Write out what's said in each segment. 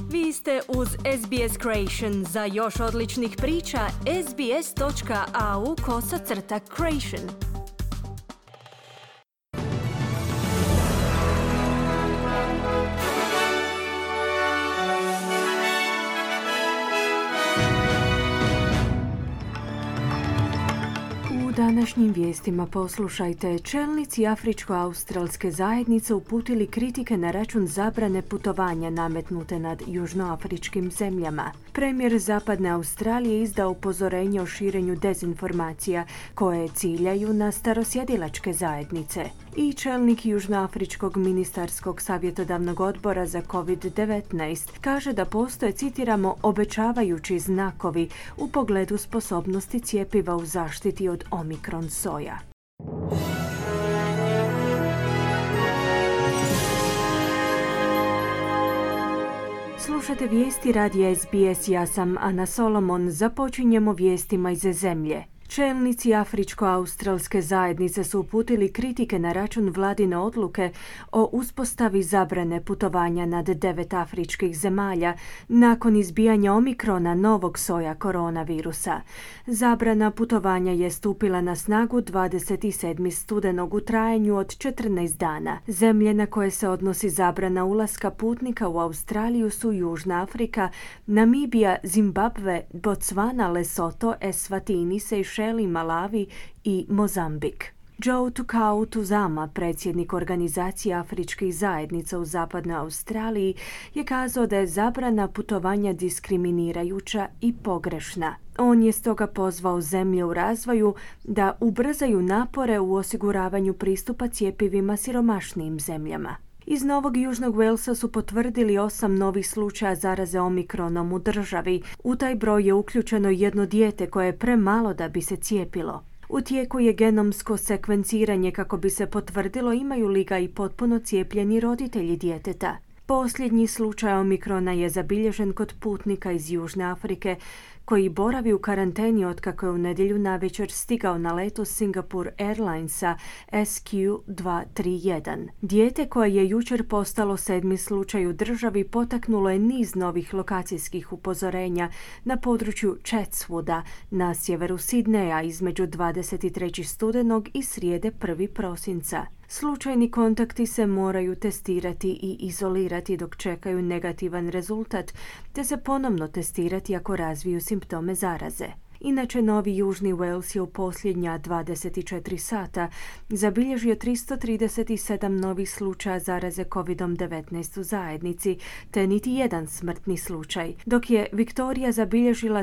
Vi ste uz SBS Creation. Za još odličnih priča, sbs.au/creation. U današnjim vijestima poslušajte, čelnici Afričko-australske zajednice uputili kritike na račun zabrane putovanja nametnute nad južnoafričkim zemljama. Premijer Zapadne Australije izdao upozorenje o širenju dezinformacija koje ciljaju na starosjedilačke zajednice. I čelnik Južnoafričkog ministarskog savjetodavnog odbora za COVID-19 kaže da postoje, citiramo, obećavajući znakovi u pogledu sposobnosti cjepiva u zaštiti od Omikron soja. Slušate vijesti radija SBS, ja sam Ana Solomon. Započinjemo vijestima iz zemlje. Čelnici Afričko-australske zajednice su uputili kritike na račun vladine odluke o uspostavi zabrane putovanja nad 9 afričkih zemalja nakon izbijanja Omikrona, novog soja koronavirusa. Zabrana putovanja je stupila na snagu 27. studenog u trajanju od 14 dana. Zemlje na koje se odnosi zabrana ulaska putnika u Australiju su Južna Afrika, Namibija, Zimbabve, Botswana, Lesoto, Eswatini, Sejšeli, Malavi i Mozambik. Joe Tukau Tuzama, predsjednik organizacije afričkih zajednica u Zapadnoj Australiji, je kazao da je zabrana putovanja diskriminirajuća i pogrešna. On je stoga pozvao zemlje u razvoju da ubrzaju napore u osiguravanju pristupa cjepivima siromašnijim zemljama. Iz Novog Južnog Walesa su potvrdili 8 novih slučaja zaraze Omikronom u državi. U taj broj je uključeno jedno dijete koje je premalo da bi se cijepilo. U tijeku je genomsko sekvenciranje kako bi se potvrdilo imaju li ga i potpuno cijepljeni roditelji djeteta. Posljednji slučaj Omikrona je zabilježen kod putnika iz Južne Afrike koji boravi u karanteni otkako je u nedjelju navečer stigao na letu Singapore Airlinesa SQ231. Dijete koje je jučer postalo 7. slučaj u državi potaknulo je niz novih lokacijskih upozorenja na području Chatswooda na sjeveru Sidneja između 23. studenog i srijede 1. prosinca. Slučajni kontakti se moraju testirati i izolirati dok čekaju negativan rezultat, te se ponovno testirati ako razviju simptome zaraze. Inače, Novi Južni Wales je u posljednja 24 sata zabilježio 337 novih slučaja zaraze COVID-19 u zajednici, te niti jedan smrtni slučaj, dok je Viktorija zabilježila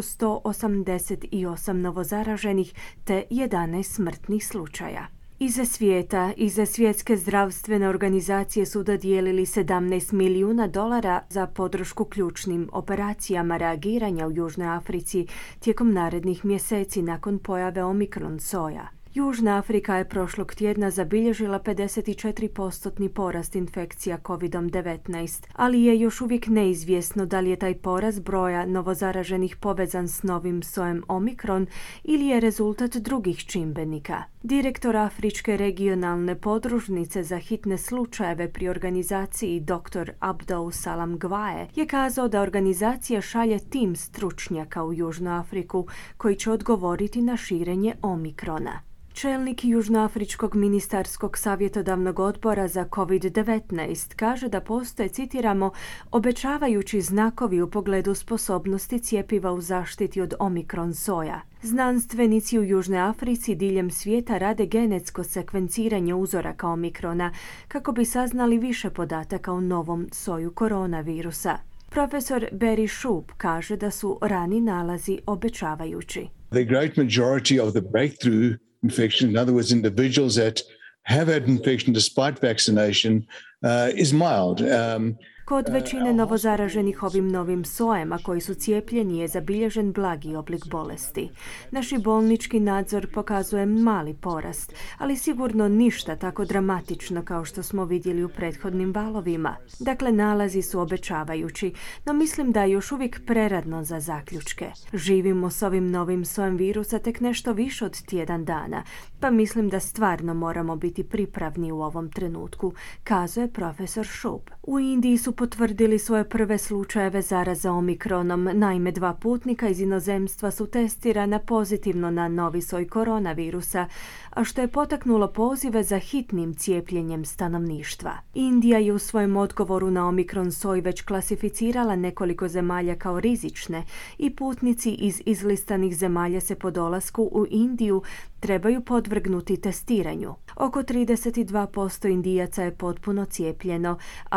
1188 novozaraženih te 11 smrtnih slučaja. Iza svijeta, iza Svjetske zdravstvene organizacije su dodijelili $17 milijuna za podršku ključnim operacijama reagiranja u Južnoj Africi tijekom narednih mjeseci nakon pojave Omikron soja. Južna Afrika je prošlog tjedna zabilježila 54% porast infekcija COVID-19, ali je još uvijek neizvjesno da li je taj porast broja novozaraženih povezan s novim sojem Omikron ili je rezultat drugih čimbenika. Direktor Afričke regionalne podružnice za hitne slučajeve pri organizaciji dr. Abdou Salam Gvae je kazao da organizacija šalje tim stručnjaka u Južnu Afriku koji će odgovoriti na širenje Omikrona. Čelnik Južnoafričkog ministarskog savjetodavnog odbora za COVID-19 kaže da postoje, citiramo, obećavajući znakovi u pogledu sposobnosti cjepiva u zaštiti od Omikron soja. Znanstvenici u Južnoj Africi diljem svijeta rade genetsko sekvenciranje uzoraka Omikrona kako bi saznali više podataka o novom soju koronavirusa. Profesor Barry Shoop kaže da su rani nalazi obećavajući. The great majority of the breakthrough infection, in other words, individuals that have had infection despite vaccination, is mild. Kod većine novozaraženih ovim novim sojem, a koji su cijepljeni, je zabilježen blagi oblik bolesti. Naši bolnički nadzor pokazuje mali porast, ali sigurno ništa tako dramatično kao što smo vidjeli u prethodnim valovima. Dakle, nalazi su obećavajući, no mislim da je još uvijek prerano za zaključke. Živimo s ovim novim sojem virusa tek nešto više od tjedan dana, pa mislim da stvarno moramo biti pripravni u ovom trenutku, kazuje profesor Šup. U Indiji su potvrdili svoje prve slučajeve zaraze omikronom. Naime, 2 putnika iz inozemstva su testirana pozitivno na novi soj koronavirusa, a što je potaknulo pozive za hitnim cijepljenjem stanovništva. Indija je u svojem odgovoru na omikron soj već klasificirala nekoliko zemalja kao rizične i putnici iz izlistanih zemalja se po dolasku u Indiju trebaju podvrgnuti testiranju. Oko 32% Indijaca je potpuno cijepljeno, a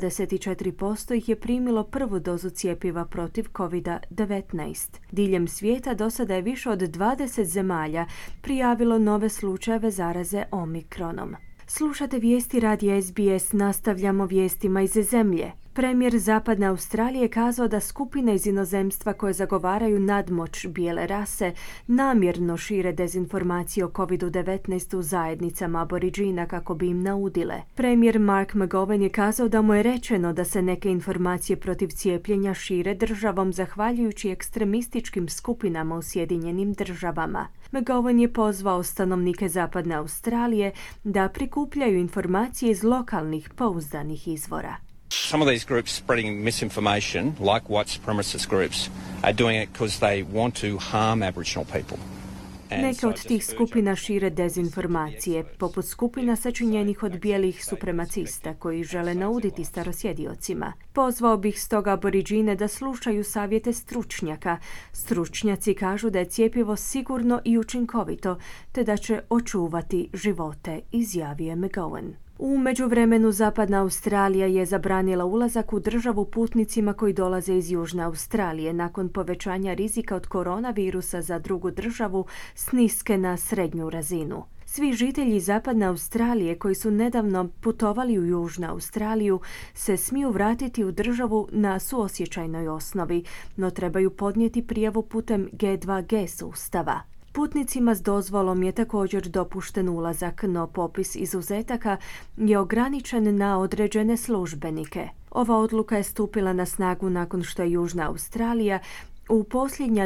24% ih je primilo prvu dozu cjepiva protiv COVID-19. Diljem svijeta do sada je više od 20 zemalja prijavilo nove slučajeve zaraze omikronom. Slušate vijesti radija SBS, nastavljamo vijestima iz zemlje. Premijer Zapadne Australije kazao da skupine iz inozemstva koje zagovaraju nadmoć bijele rase namjerno šire dezinformacije o COVID-19 u zajednicama Aboriđina kako bi im naudile. Premijer Mark McGowan je kazao da mu je rečeno da se neke informacije protiv cijepljenja šire državom zahvaljujući ekstremističkim skupinama u Sjedinjenim državama. McGowan je pozvao stanovnike Zapadne Australije da prikupljaju informacije iz lokalnih pouzdanih izvora. Some of these groups spreading misinformation, like white supremacist groups, are doing it because they want to harm Aboriginal people. Neke od tih skupina šire dezinformacije, poput skupina sačinjenih od bijelih supremacista koji žele nauditi starosjediocima. Pozvao bih stoga Aboriđine da slušaju savjete stručnjaka. Stručnjaci kažu da je cjepivo sigurno i učinkovito, te da će očuvati živote, izjavio McGowan. U međuvremenu Zapadna Australija je zabranila ulazak u državu putnicima koji dolaze iz Južne Australije nakon povećanja rizika od koronavirusa za drugu državu s niske na srednju razinu. Svi žitelji Zapadne Australije koji su nedavno putovali u Južnu Australiju se smiju vratiti u državu na suosjećajnoj osnovi, no trebaju podnijeti prijavu putem G2G sustava. Putnicima s dozvolom je također dopušten ulazak, no popis izuzetaka je ograničen na određene službenike. Ova odluka je stupila na snagu nakon što je Južna Australija u posljednja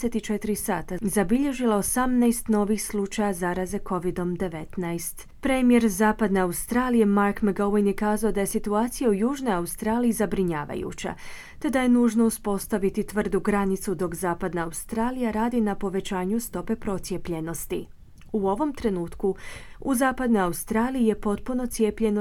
24 sata zabilježila 18 novih slučaja zaraze COVID-19. Premijer Zapadne Australije Mark McGowan je kazao da je situacija u Južnoj Australiji zabrinjavajuća, te da je nužno uspostaviti tvrdu granicu dok Zapadna Australija radi na povećanju stope procijepljenosti. U ovom trenutku u Zapadnoj Australiji je potpuno cijepljeno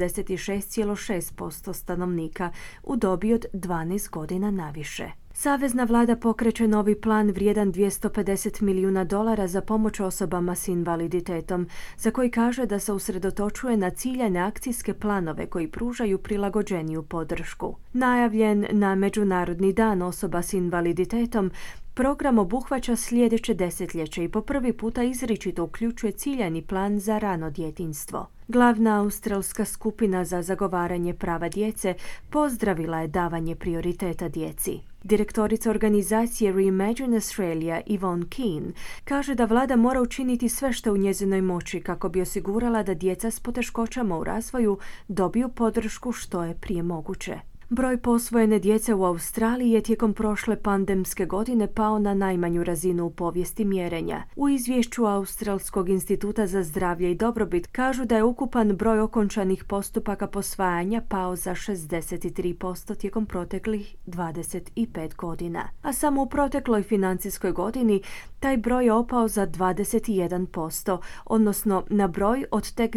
76,6% stanovnika u dobi od 12 godina naviše. Savezna vlada pokreće novi plan vrijedan $250 milijuna za pomoć osobama s invaliditetom, za koji kaže da se usredotočuje na ciljane akcijske planove koji pružaju prilagođeniju podršku. Najavljen na Međunarodni dan osoba s invaliditetom, program obuhvaća sljedeće desetljeće i po prvi puta izričito uključuje ciljani plan za rano djetinjstvo. Glavna australska skupina za zagovaranje prava djece pozdravila je davanje prioriteta djeci. Direktorica organizacije Reimagine Australia Yvonne Keane kaže da vlada mora učiniti sve što u njezinoj moći kako bi osigurala da djeca s poteškoćama u razvoju dobiju podršku što je prije moguće. Broj posvojene djece u Australiji je tijekom prošle pandemske godine pao na najmanju razinu u povijesti mjerenja. U izvješću Australskog instituta za zdravlje i dobrobit kažu da je ukupan broj okončanih postupaka posvajanja pao za 63% tijekom proteklih 25 godina. A samo u protekloj financijskoj godini taj broj je opao za 21%, odnosno na broj od tek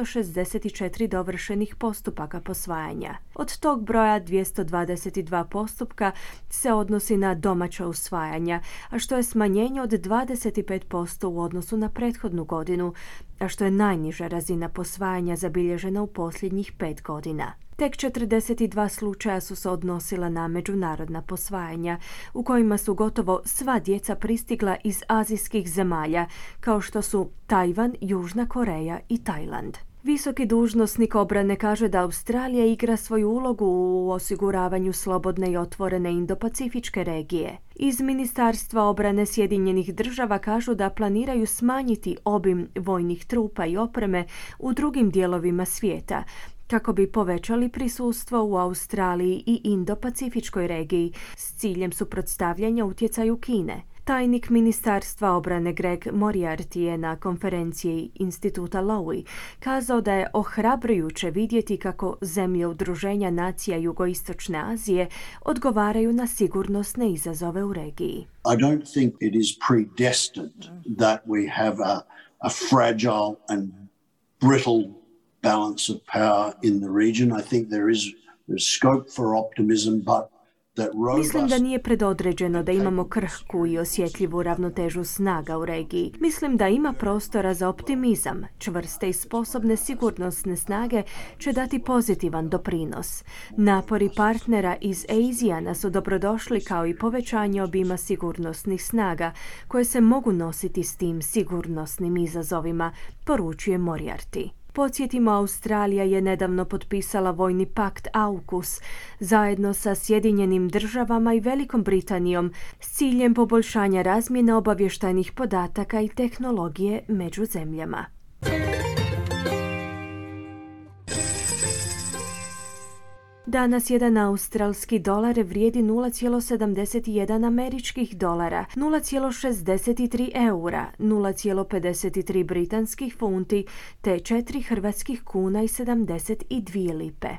264 dovršenih postupaka posvajanja. Od tog broja 222 postupka se odnosi na domaća usvajanja, a što je smanjenje od 25% u odnosu na prethodnu godinu, a što je najniža razina posvajanja zabilježena u posljednjih 5 godina. Tek 42 slučaja su se odnosila na međunarodna posvajanja, u kojima su gotovo sva djeca pristigla iz azijskih zemalja, kao što su Tajvan, Južna Koreja i Tajland. Visoki dužnosnik obrane kaže da Australija igra svoju ulogu u osiguravanju slobodne i otvorene Indo-Pacifičke regije. Iz Ministarstva obrane Sjedinjenih država kažu da planiraju smanjiti obim vojnih trupa i opreme u drugim dijelovima svijeta, kako bi povećali prisustvo u Australiji i Indo-Pacifičkoj regiji s ciljem suprotstavljanja utjecaju Kine. Tajnik Ministarstva obrane Greg Moriarty je na konferenciji Instituta Lowy kazao da je ohrabrujuće vidjeti kako zemlje Udruženja nacija Jugoistočne Azije odgovaraju na sigurnosne izazove u regiji. I don't think it is predestined that we have a fragile and brittle balance of power in the region. I think there's scope for optimism, but mislim da nije predodređeno da imamo krhku i osjetljivu ravnotežu snaga u regiji. Mislim da ima prostora za optimizam. Čvrste i sposobne sigurnosne snage će dati pozitivan doprinos. Napori partnera iz ASEAN-a su dobrodošli kao i povećanje obima sigurnosnih snaga koje se mogu nositi s tim sigurnosnim izazovima, poručuje Moriarty. Podsjetimo, Australija je nedavno potpisala vojni pakt AUKUS zajedno sa Sjedinjenim državama i Velikom Britanijom s ciljem poboljšanja razmjene obavještajnih podataka i tehnologije među zemljama. Danas jedan australski dolar vrijedi 0,71 američkih dolara, 0,63 eura, 0,53 britanskih funti te 4 hrvatskih kuna i 72 lipe.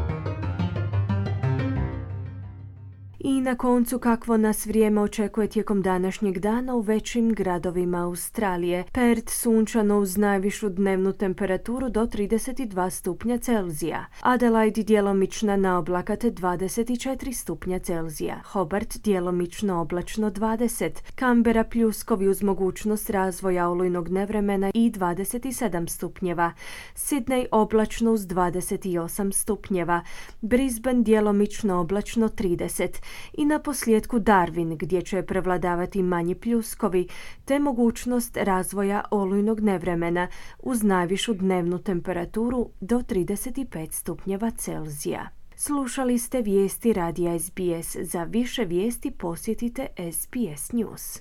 I na koncu, kakvo nas vrijeme očekuje tijekom današnjeg dana u većim gradovima Australije. Perth sunčano uz najvišu dnevnu temperaturu do 32 stupnja Celzija. Adelaide djelomična na oblakat 24 stupnja Celzija. Hobart djelomično oblačno 20. Canberra pljuskovi uz mogućnost razvoja olujnog nevremena i 27 stupnjeva. Sydney oblačno uz 28 stupnjeva. Brisbane djelomično oblačno 30. I na posljedku Darwin, gdje će prevladavati manji pljuskovi, te mogućnost razvoja olujnog nevremena uz najvišu dnevnu temperaturu do 35 stupnjeva Celzija. Slušali ste vijesti radija SBS. Za više vijesti posjetite SBS News.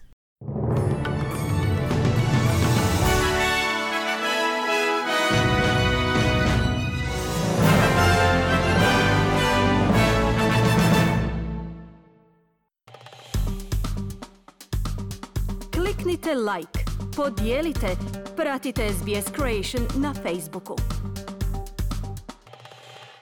Kliknite like, podijelite, pratite SBS Creation na Facebooku.